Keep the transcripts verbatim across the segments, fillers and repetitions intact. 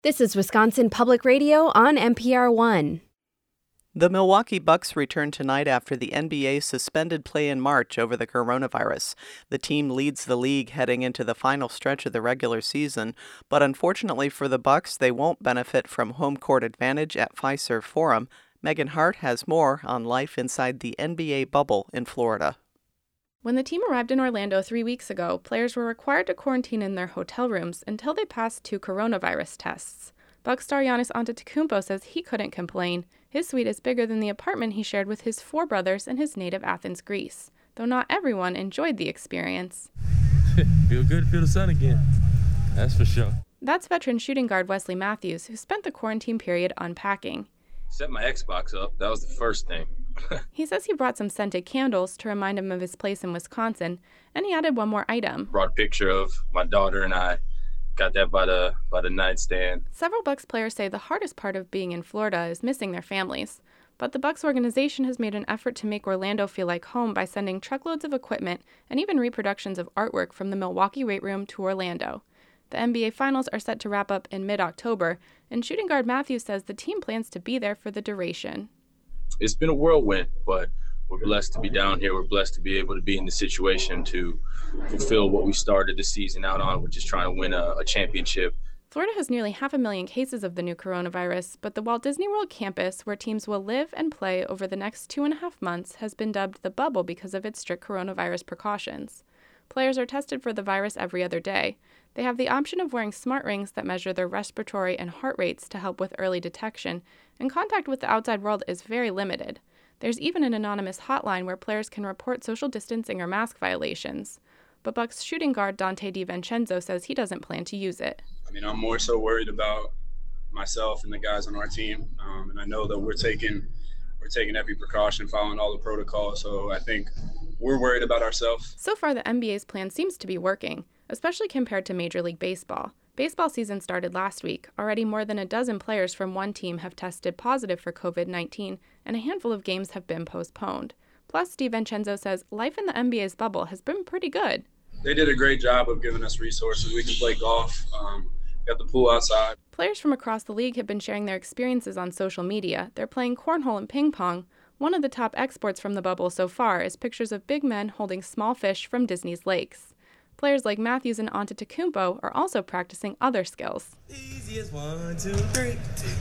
This is Wisconsin Public Radio on N P R one. The Milwaukee Bucks return tonight after the N B A suspended play in March over the coronavirus. The team leads the league heading into the final stretch of the regular season, but unfortunately for the Bucks, they won't benefit from home court advantage at Fiserv Forum. Megan Hart has more on life inside the N B A bubble in Florida. When the team arrived in Orlando three weeks ago, players were required to quarantine in their hotel rooms until they passed two coronavirus tests. Bucks star Giannis Antetokounmpo says he couldn't complain. His suite is bigger than the apartment he shared with his four brothers in his native Athens, Greece, though not everyone enjoyed the experience. Feel good to feel the sun again. That's for sure. That's veteran shooting guard Wesley Matthews, who spent the quarantine period unpacking. Set my Xbox up. That was the first thing. He says he brought some scented candles to remind him of his place in Wisconsin, and he added one more item. Brought a picture of my daughter and I. Got that by the by the nightstand. Several Bucks players say the hardest part of being in Florida is missing their families. But the Bucks organization has made an effort to make Orlando feel like home by sending truckloads of equipment and even reproductions of artwork from the Milwaukee Weight Room to Orlando. The N B A Finals are set to wrap up in mid-October, and shooting guard Matthews says the team plans to be there for the duration. It's been a whirlwind, but we're blessed to be down here. We're blessed to be able to be in the situation to fulfill what we started the season out on, which is trying to win a, a championship. Florida has nearly half a million cases of the new coronavirus, but the Walt Disney World campus, where teams will live and play over the next two and a half months, has been dubbed the bubble because of its strict coronavirus precautions. Players are tested for the virus every other day. They have the option of wearing smart rings that measure their respiratory and heart rates to help with early detection, and contact with the outside world is very limited. There's even an anonymous hotline where players can report social distancing or mask violations. But Bucks shooting guard Dante DiVincenzo says he doesn't plan to use it. I mean, I'm more so worried about myself and the guys on our team, um, and I know that we're taking we're taking every precaution, following all the protocols. So I think we're worried about ourselves. So far, the N B A's plan seems to be working, especially compared to Major League Baseball. Baseball season started last week. Already more than a dozen players from one team have tested positive for covid nineteen, and a handful of games have been postponed. Plus, DiVincenzo says life in the N B A's bubble has been pretty good. They did a great job of giving us resources. We can play golf, um, got the pool outside. Players from across the league have been sharing their experiences on social media. They're playing cornhole and ping pong. One of the top exports from the bubble so far is pictures of big men holding small fish from Disney's lakes. Players like Matthews and Antetokounmpo are also practicing other skills. One, two, three.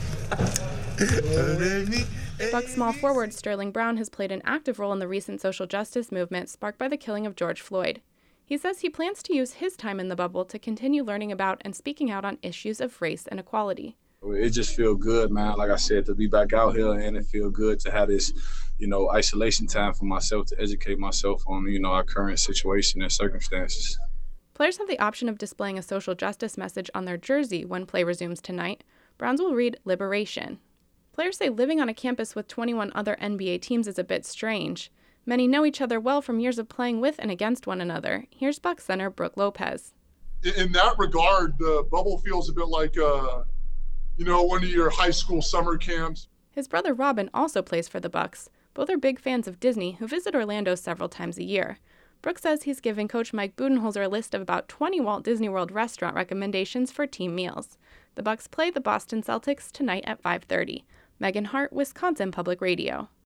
Bucks small forward Sterling Brown has played an active role in the recent social justice movement sparked by the killing of George Floyd. He says he plans to use his time in the bubble to continue learning about and speaking out on issues of race and equality. It just feels good, man. Like I said, to be back out here, and it feels good to have this, you know, isolation time for myself to educate myself on, you know, our current situation and circumstances. Players have the option of displaying a social justice message on their jersey when play resumes tonight. Browns will read Liberation. Players say living on a campus with twenty-one other N B A teams is a bit strange. Many know each other well from years of playing with and against one another. Here's Bucks center Brooke Lopez. In that regard, the bubble feels a bit like, uh, you know, one of your high school summer camps. His brother Robin also plays for the Bucks. Both are big fans of Disney, who visit Orlando several times a year. Brooke says he's given Coach Mike Budenholzer a list of about twenty Walt Disney World restaurant recommendations for team meals. The Bucks play the Boston Celtics tonight at five thirty. Megan Hart, Wisconsin Public Radio.